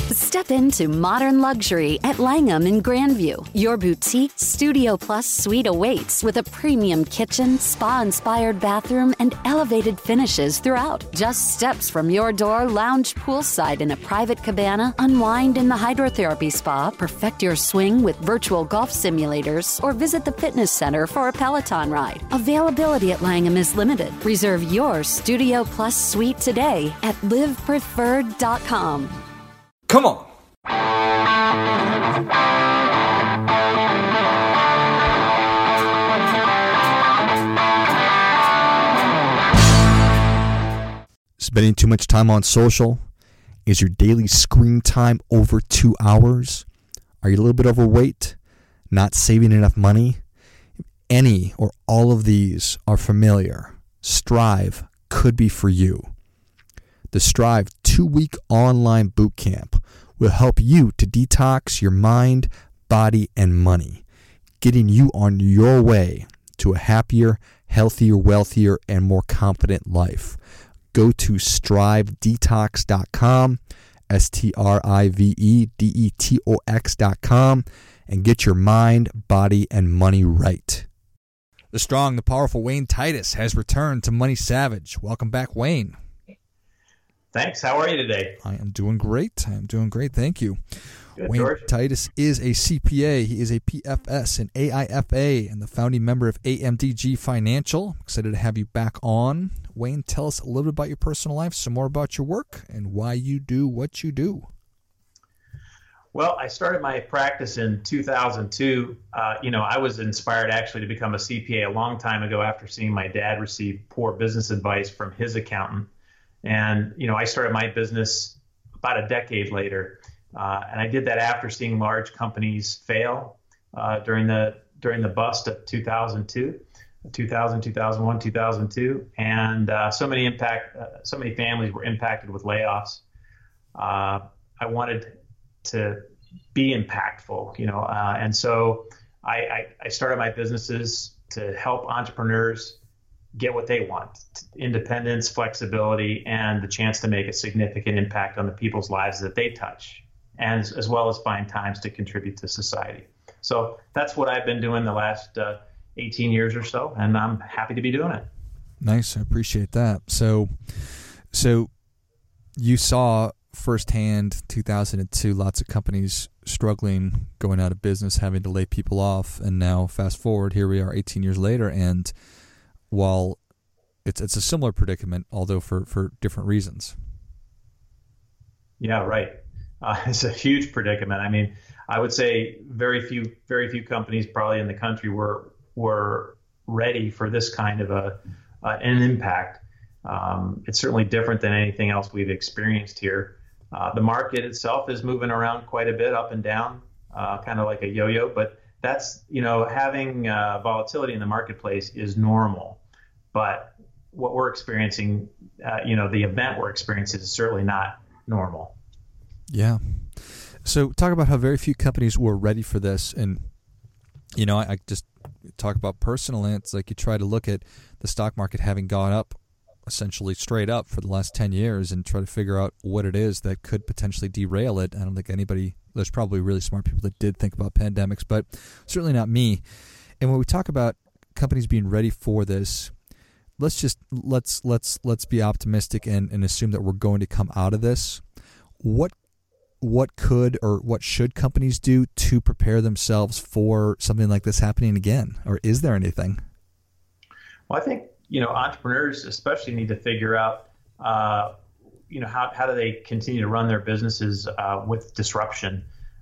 Step into modern luxury at Langham in Grandview. Your boutique Studio Plus suite awaits with a premium kitchen, spa-inspired bathroom, and elevated finishes throughout. Just steps from your door, lounge poolside in a private cabana, unwind in the hydrotherapy spa, perfect your swing with virtual golf simulators, or visit the fitness center for a Peloton ride. Availability at Langham is limited. Reserve your Studio Plus suite today at livepreferred.com. Come on. Spending too much time on social? Is your daily screen time over 2 hours? Are you a little bit overweight? Not saving enough money? If any or all of these are familiar, Strive could be for you. The Strive 2-week online boot camp will help you to detox your mind, body, and money, getting you on your way to a happier, healthier, wealthier, and more confident life. Go to strivedetox.com, strivedetox.com, and get your mind, body, and money right. The strong, the powerful Wayne Titus has returned to Money Savage. Welcome back, Wayne. Thanks. How are you today? I am doing great. Thank you. Good, Wayne George. Titus is a CPA. He is a PFS, an AIFA, and the founding member of AMDG Financial. Excited to have you back on. Wayne, tell us a little bit about your personal life, some more about your work, and why you do what you do. Well, I started my practice in 2002. I was inspired actually to become a CPA a long time ago after seeing my dad receive poor business advice from his accountant. And, I started my business about a decade later. And I did that after seeing large companies fail during the bust of 2002, 2001, 2002. And so many families were impacted with layoffs. I wanted to be impactful, and so I started my businesses to help entrepreneurs get what they want: independence, flexibility, and the chance to make a significant impact on the people's lives that they touch, and as well as find times to contribute to society. So that's what I've been doing the last 18 years or so, and I'm happy to be doing it. Nice. I appreciate that. So you saw firsthand 2002, lots of companies struggling, going out of business, having to lay people off, and now fast forward, here we are 18 years later, and while it's a similar predicament, although for different reasons. Yeah, right. It's a huge predicament. I mean, I would say very few companies probably in the country were ready for this kind of an impact. It's certainly different than anything else we've experienced here. The market itself is moving around quite a bit, up and down, kind of like a yo-yo, but that's, having volatility in the marketplace is normal. But what we're experiencing, the event we're experiencing is certainly not normal. Yeah. So talk about how very few companies were ready for this. And, I just talk about personally, it's like you try to look at the stock market having gone up essentially straight up for the last 10 years and try to figure out what it is that could potentially derail it. I don't think there's probably really smart people that did think about pandemics, but certainly not me. And when we talk about companies being ready for this, let's be optimistic and assume that we're going to come out of this. What could or what should companies do to prepare themselves for something like this happening again? Or is there anything? Well, I think, entrepreneurs especially need to figure out, how do they continue to run their businesses with disruption?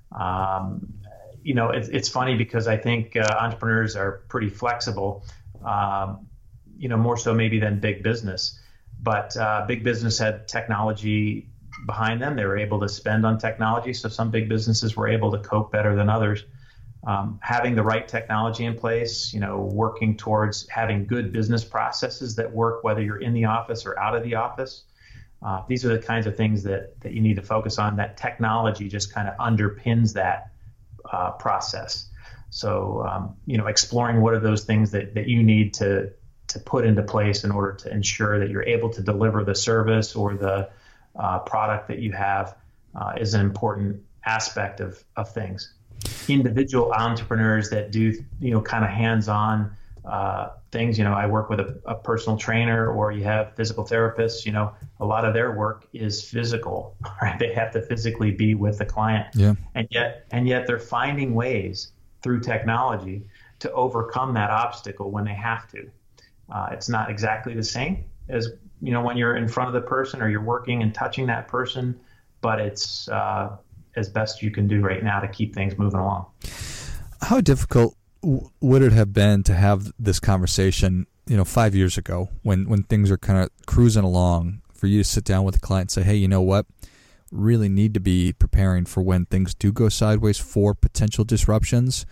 It's funny because I think entrepreneurs are pretty flexible, more so maybe than big business. But big business had technology behind them. They were able to spend on technology. So some big businesses were able to cope better than others. Having the right technology in place, working towards having good business processes that work whether you're in the office or out of the office. These are the kinds of things that you need to focus on. That technology just kind of underpins that process. So, exploring what are those things that you need to put into place in order to ensure that you're able to deliver the service or the product that you have is an important aspect of things. Individual entrepreneurs that do, kind of hands-on things. I work with a personal trainer, or you have physical therapists. A lot of their work is physical, right? They have to physically be with the client. Yeah. And yet they're finding ways through technology to overcome that obstacle when they have to. It's not exactly the same as, when you're in front of the person or you're working and touching that person, but it's as best you can do right now to keep things moving along. How difficult would it have been to have this conversation, 5 years ago when things are kind of cruising along, for you to sit down with a client and say, hey, you know what? Really need to be preparing for when things do go sideways for potential disruptions?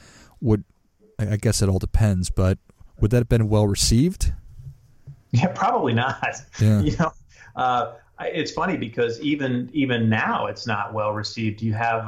I guess it all depends, but would that have been well received? Yeah, probably not. Yeah. It's funny because even now it's not well received. You have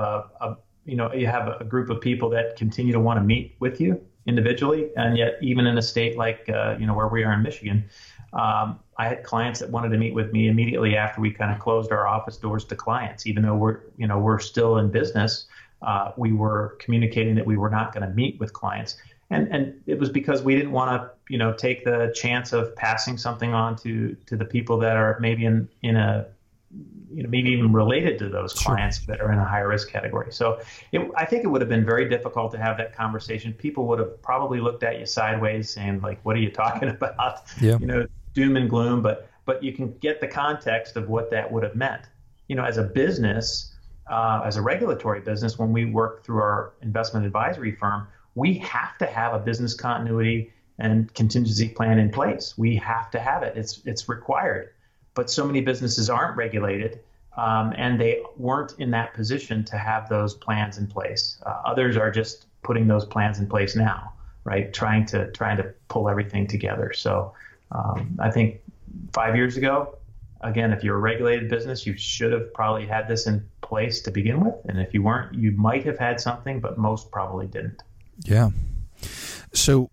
a group of people that continue to want to meet with you individually, and yet even in a state like where we are in Michigan, I had clients that wanted to meet with me immediately after we kind of closed our office doors to clients. Even though we're still in business, we were communicating that we were not going to meet with clients, and it was because we didn't want to take the chance of passing something on to the people that are maybe in a maybe even related to those clients that are in a higher risk category. So I think it would have been very difficult to have that conversation. People would have probably looked at you sideways saying, like, what are you talking about? Yeah. Doom and gloom, but you can get the context of what that would have meant. As a business, as a regulatory business, when we work through our investment advisory firm, we have to have a business continuity and contingency plan in place. We have to have it. It's required. But so many businesses aren't regulated, and they weren't in that position to have those plans in place. Others are just putting those plans in place now, right? Trying to pull everything together. So I think 5 years ago, again, if you're a regulated business, you should have probably had this in place to begin with. And if you weren't, you might have had something, but most probably didn't. Yeah. So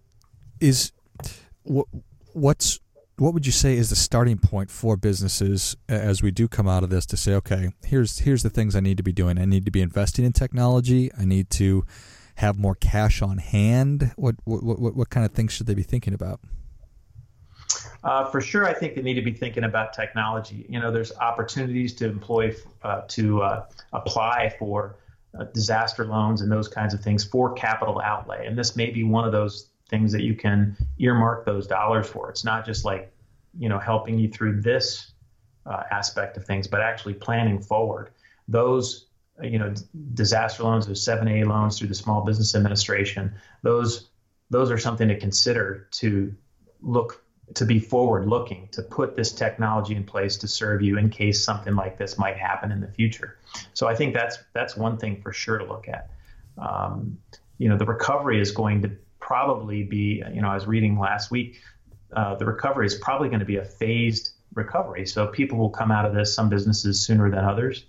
what would you say is the starting point for businesses as we do come out of this to say, okay, here's the things I need to be doing. I need to be investing in technology. I need to have more cash on hand. What kind of things should they be thinking about? For sure, I think they need to be thinking about technology. There's opportunities to apply for disaster loans and those kinds of things for capital outlay. And this may be one of those things that you can earmark those dollars for. It's not just like, helping you through this aspect of things, but actually planning forward. Those, disaster loans, those 7A loans through the Small Business Administration, those are something to consider, to be forward looking, to put this technology in place to serve you in case something like this might happen in the future. So I think that's one thing for sure to look at. The recovery is going to probably be, I was reading last week, the recovery is probably going to be a phased recovery. So people will come out of this, some businesses sooner than others.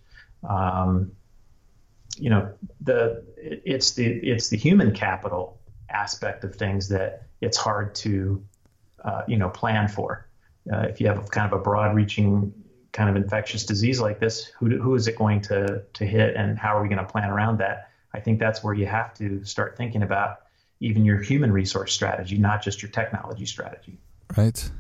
It's the human capital aspect of things that it's hard to, plan for. If you have kind of a broad reaching kind of infectious disease like this, who is it going to hit, and how are we going to plan around that? I think that's where you have to start thinking about even your human resource strategy, not just your technology strategy. Right.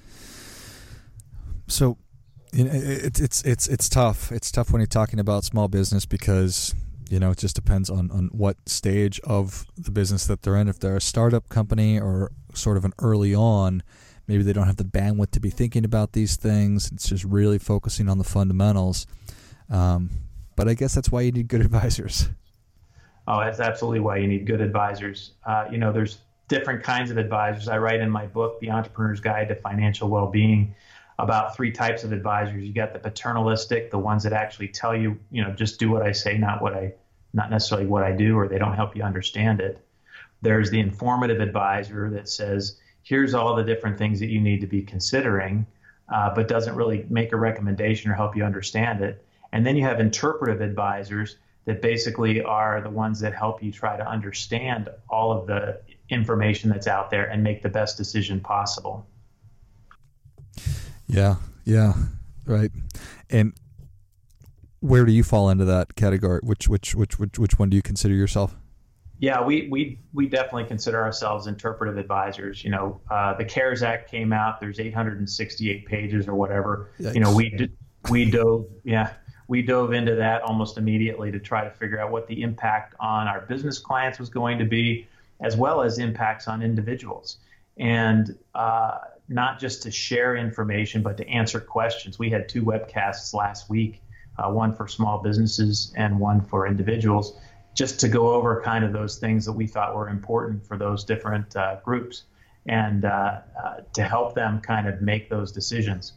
So, it's tough. It's tough when you're talking about small business because, it just depends on what stage of the business that they're in. If they're a startup company or sort of an early on, maybe they don't have the bandwidth to be thinking about these things. It's just really focusing on the fundamentals. But I guess that's why you need good advisors. Oh, that's absolutely why you need good advisors. There's different kinds of advisors. I write in my book, The Entrepreneur's Guide to Financial Well-Being, about 3 types of advisors. You got the paternalistic, the ones that actually tell you, just do what I say, not necessarily what I do, or they don't help you understand it. There's the informative advisor that says, here's all the different things that you need to be considering, but doesn't really make a recommendation or help you understand it. And then you have interpretive advisors that basically are the ones that help you try to understand all of the information that's out there and make the best decision possible. Yeah, right. And where do you fall into that category? Which one do you consider yourself? Yeah, we definitely consider ourselves interpretive advisors. The CARES Act came out. There's 868 pages or whatever. Yikes. We dove into that almost immediately to try to figure out what the impact on our business clients was going to be, as well as impacts on individuals. And not just to share information, but to answer questions. We had 2 webcasts last week, one for small businesses and one for individuals, just to go over kind of those things that we thought were important for those different groups, and to help them kind of make those decisions.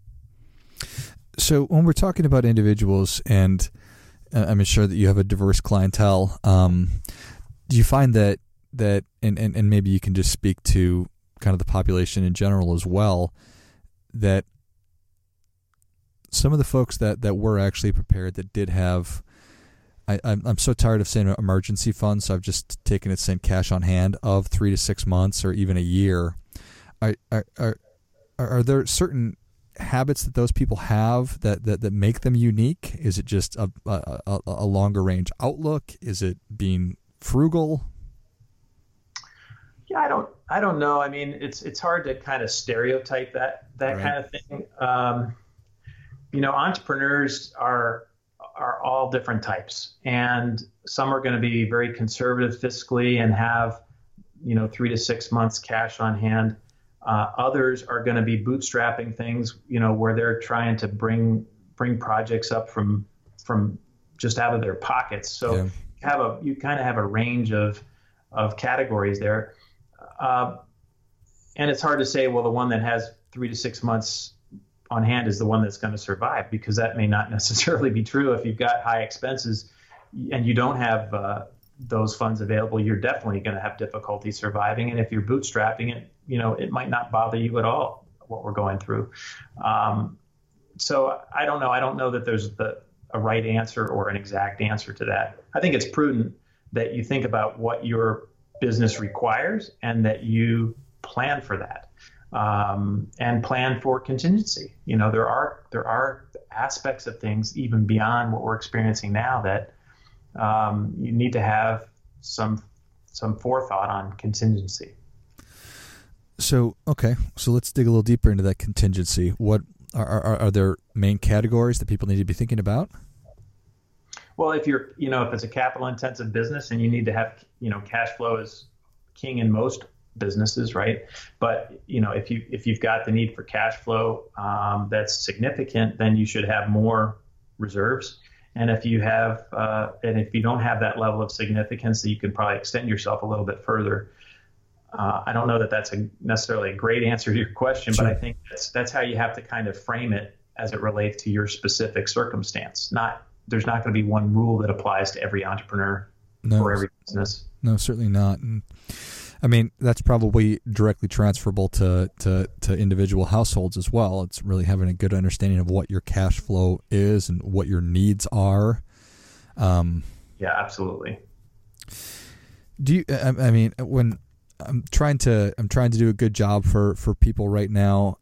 So when we're talking about individuals, and I'm sure that you have a diverse clientele, do you find that and maybe you can just speak to kind of the population in general as well, that some of the folks that were actually prepared, that did have, I'm so tired of saying emergency funds, so I've just taken it saying cash on hand of 3 to 6 months or even a year. Are there certain habits that those people have that make them unique? Is it just a longer range outlook? Is it being frugal? Yeah, I don't know. I mean, it's hard to kind of stereotype that right. kind of thing. Entrepreneurs are all different types, and some are going to be very conservative fiscally and have 3 to 6 months cash on hand. Others are going to be bootstrapping things, where they're trying to bring projects up from just out of their pockets. So you kind of have a range of categories there. And it's hard to say, well, the one that has 3 to 6 months on hand is the one that's going to survive, because that may not necessarily be true. If you've got high expenses and you don't have those funds available, you're definitely going to have difficulty surviving. And if you're bootstrapping it, it might not bother you at all, what we're going through. So I don't know. I don't know that there's a right answer or an exact answer to that. I think it's prudent that you think about what your business requires and that you plan for that, and plan for contingency. There are aspects of things even beyond what we're experiencing now that you need to have some forethought on contingency. So let's dig a little deeper into that contingency. What are there main categories that people need to be thinking about? Well, if it's a capital intensive business and you need to have, cash flow is king in most businesses, right? But, if you've got the need for cash flow that's significant, then you should have more reserves. And if you don't have that level of significance, you can probably extend yourself a little bit further. I don't know that that's necessarily a great answer to your question, Sure. But I think that's how you have to kind of frame it as it relates to your specific circumstance. There's not going to be one rule that applies to every entrepreneur or every business. No, certainly not. And I mean, that's probably directly transferable to individual households as well. It's really having a good understanding of what your cash flow is and what your needs are. Yeah, absolutely. Do you? I mean, when I'm trying to do a good job for people right now.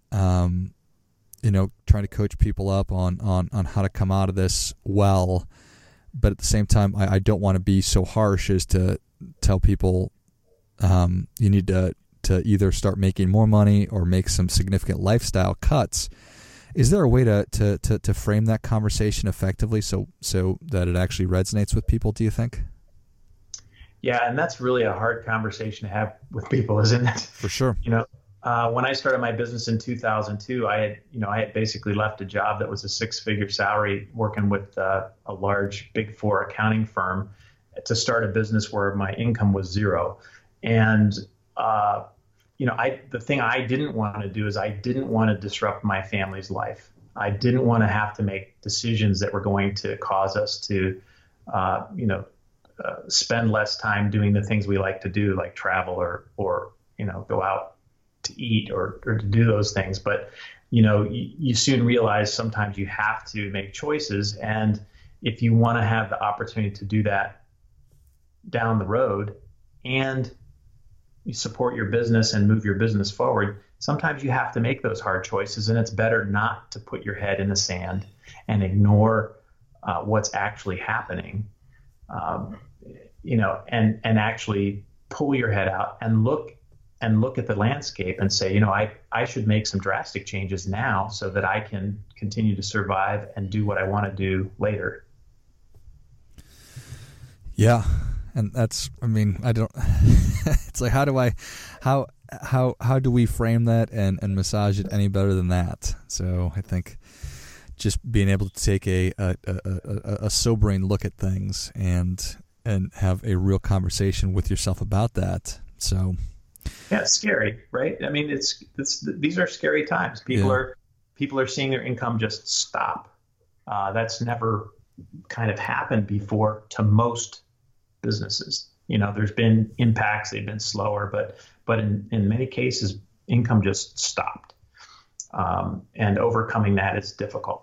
Trying to coach people up on how to come out of this well, but at the same time, I don't want to be so harsh as to tell people you need to either start making more money or make some significant lifestyle cuts. Is there a way to frame that conversation effectively so that it actually resonates with people, do you think? Yeah, and that's really a hard conversation to have with people, isn't it? For sure. When I started my business in 2002, I had basically left a job that was a 6-figure salary working with a large Big Four accounting firm to start a business where my income was zero. And, the thing I didn't want to do is I didn't want to disrupt my family's life. I didn't want to have to make decisions that were going to cause us to, spend less time doing the things we like to do, like travel or go out to eat or to do those things. But, you soon realize sometimes you have to make choices. And if you want to have the opportunity to do that down the road and you support your business and move your business forward, sometimes you have to make those hard choices. And it's better not to put your head in the sand and ignore what's actually happening, and actually pull your head out and look at the landscape and say, I should make some drastic changes now so that I can continue to survive and do what I want to do later. Yeah. And that's, it's like, how do we frame that and massage it any better than that? So I think just being able to take a sobering look at things and have a real conversation with yourself about that. So yeah, it's scary, right? I mean, these are scary times. People are seeing their income just stop. That's never kind of happened before to most businesses. There's been impacts; they've been slower, but in many cases, income just stopped, and overcoming that is difficult.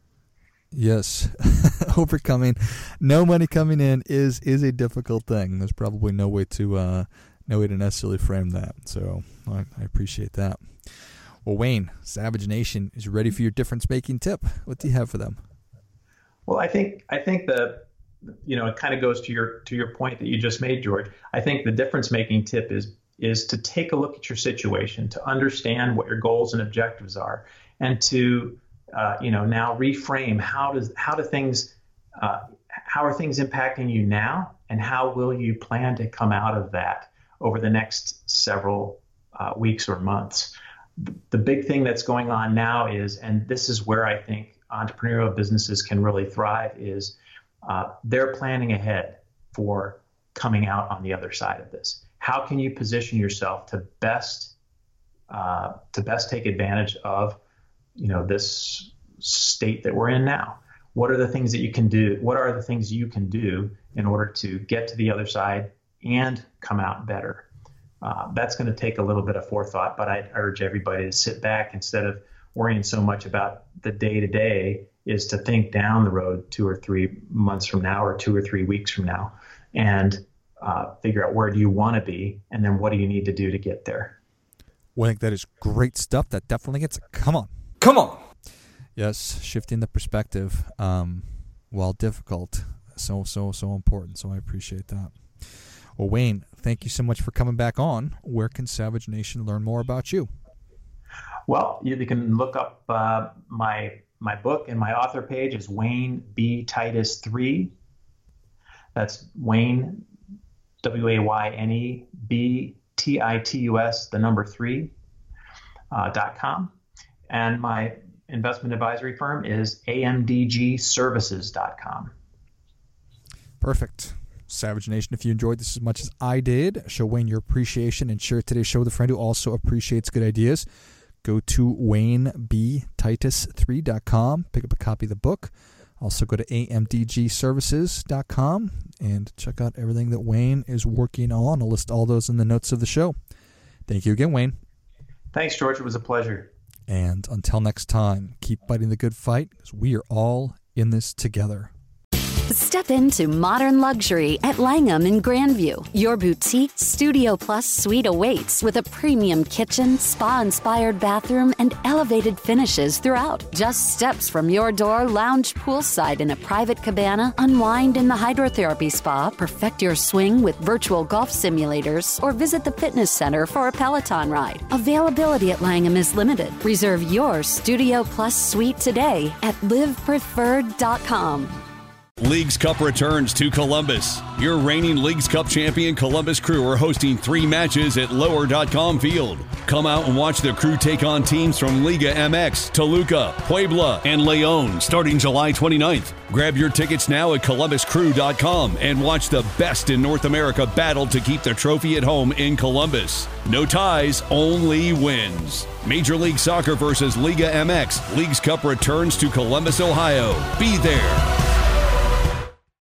Yes, overcoming no money coming in is a difficult thing. There's probably no way to necessarily frame that. So I appreciate that. Well, Wayne, Savage Nation is ready for your difference-making tip. What do you have for them? Well, I think it kind of goes to your point that you just made, George. I think the difference-making tip is to take a look at your situation, to understand what your goals and objectives are, and to now reframe how are things impacting you now, and how will you plan to come out of that over the next several weeks or months. The big thing that's going on now is, and this is where I think entrepreneurial businesses can really thrive, is they're planning ahead for coming out on the other side of this. How can you position yourself to best take advantage of this state that we're in now? What are the things that you can do? What are the things you can do in order to get to the other side and come out better? That's going to take a little bit of forethought, but I urge everybody to sit back instead of worrying so much about the day-to-day, is to think down the road 2 or 3 months from now, or 2 or 3 weeks from now, and figure out where do you want to be, and then what do you need to do to get there. Well, I think that is great stuff. That definitely gets it. Come on. Yes, shifting the perspective, while difficult, so important. So I appreciate that. Well, Wayne, thank you so much for coming back on. Where can Savage Nation learn more about you? Well, you can look up my book, and my author page is Wayne B. Titus 3. That's Wayne, WAYNE B TITUS, the number 3.com. And my investment advisory firm is AMDGservices.com. Perfect. Savage Nation, if you enjoyed this as much as I did, show Wayne your appreciation and share today's show with a friend who also appreciates good ideas. Go to WayneBTitus3.com, pick up a copy of the book. Also go to AMDGservices.com and check out everything that Wayne is working on. I'll list all those in the notes of the show. Thank you again, Wayne. Thanks, George. It was a pleasure. And until next time, keep fighting the good fight, because we are all in this together. Step into modern luxury at Langham in Grandview. Your boutique Studio Plus suite awaits with a premium kitchen, spa-inspired bathroom, and elevated finishes throughout. Just steps from your door, lounge poolside in a private cabana, unwind in the hydrotherapy spa, perfect your swing with virtual golf simulators, or visit the fitness center for a Peloton ride. Availability at Langham is limited. Reserve your Studio Plus suite today at livepreferred.com. Leagues Cup returns to Columbus. Your reigning Leagues Cup champion Columbus Crew are hosting 3 matches at Lower.com Field. Come out and watch the Crew take on teams from Liga MX, Toluca, Puebla, and León starting July 29th. Grab your tickets now at ColumbusCrew.com and watch the best in North America battle to keep the trophy at home in Columbus. No ties, only wins. Major League Soccer versus Liga MX. Leagues Cup returns to Columbus, Ohio. Be there.